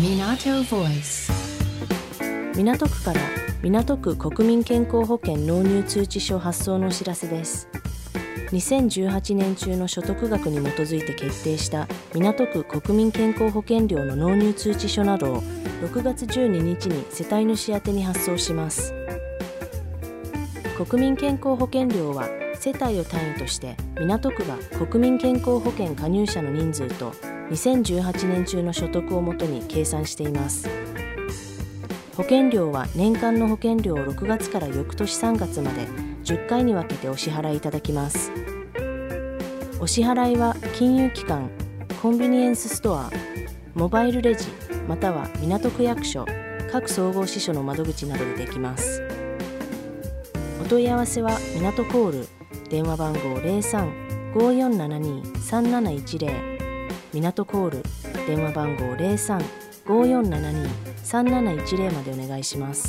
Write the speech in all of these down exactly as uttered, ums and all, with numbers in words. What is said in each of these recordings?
Minato Voice。 港区から港区国民健康保険納入通知書発送のお知らせです。にせんじゅうはちねん中の所得額に基づいて決定した港区国民健康保険料の納入通知書などをろくがつじゅうににちに世帯主宛に発送します。国民健康保険料は世帯を単位として港区が国民健康保険加入者の人数とにせんじゅうはちねん中の所得をもとに計算しています。保険料は年間の保険料をろくがつから翌年さんがつまでじゅっかいに分けてお支払いいただきます。お支払いは金融機関、コンビニエンスストア、モバイルレジまたは港区役所、各総合支所の窓口などでできます。お問い合わせは港コール電話番号 ゼロさん ごーよんななに さんなないちゼロ 港コール電話番号 ゼロさん ごーよんななに さんなないちゼロまでお願いします。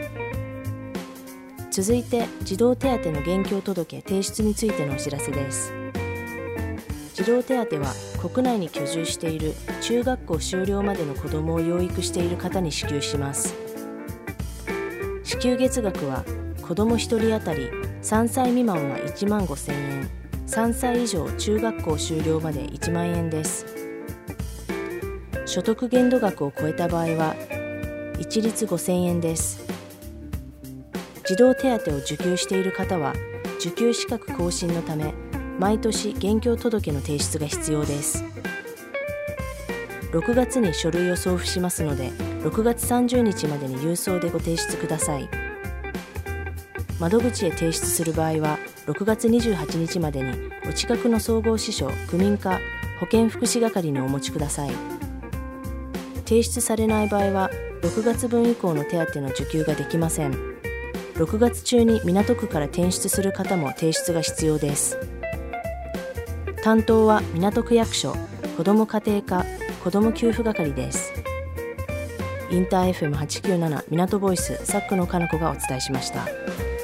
続いて児童手当の現況届提出についてのお知らせです。児童手当は国内に居住している中学校修了までの子どもを養育している方に支給します。支給月額は子どもひとり当たりさんさい未満はいちまんごせんえん、さんさい以上中学校修了までいちまんえんです。所得限度額を超えた場合は一律ごせんえんです。児童手当を受給している方は受給資格更新のため毎年現況届の提出が必要です。ろくがつに書類を送付しますのでろくがつさんじゅうにちまでに郵送でご提出ください。窓口へ提出する場合はろくがつにじゅうはちにちまでにお近くの総合支所、区民課、保健福祉係にお持ちください。提出されない場合はろくがつぶん以降の手当の受給ができません。ろくがつ中に港区から転出する方も提出が必要です。担当は港区役所子ども家庭課子ども給付係です。インター エフエムはちきゅうなな 港ボイスサックのかなこがお伝えしました。